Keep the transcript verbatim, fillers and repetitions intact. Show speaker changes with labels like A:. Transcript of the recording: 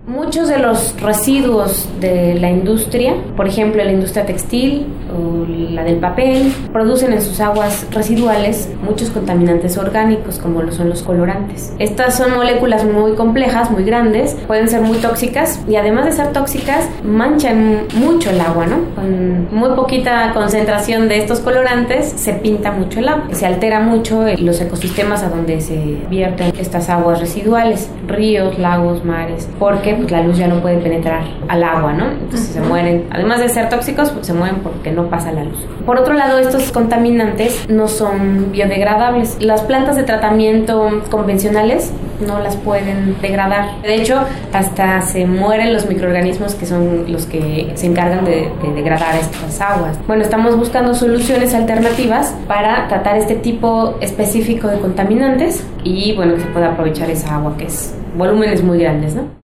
A: Muchos de los residuos de la industria, por ejemplo la industria textil o la del papel, producen en sus aguas residuales muchos contaminantes orgánicos como lo son los colorantes. Estas son moléculas muy complejas, muy grandes, pueden ser muy tóxicas y además de ser tóxicas manchan mucho el agua, ¿no? Con muy poquita concentración de estos colorantes se pinta mucho el agua, se altera mucho los ecosistemas a donde se vierten estas aguas residuales, ríos, lagos, mares, porque pues la luz ya no puede penetrar al agua, ¿no? Entonces uh-huh. se mueren, además de ser tóxicos, pues se mueren porque no pasa la luz. Por otro lado, estos contaminantes no son biodegradables. Las plantas de tratamiento convencionales no las pueden degradar. De hecho, hasta se mueren los microorganismos que son los que se encargan de, de degradar estas aguas. Bueno, estamos buscando soluciones alternativas para tratar este tipo específico de contaminantes y, bueno, que se pueda aprovechar esa agua que es volúmenes muy grandes, ¿no?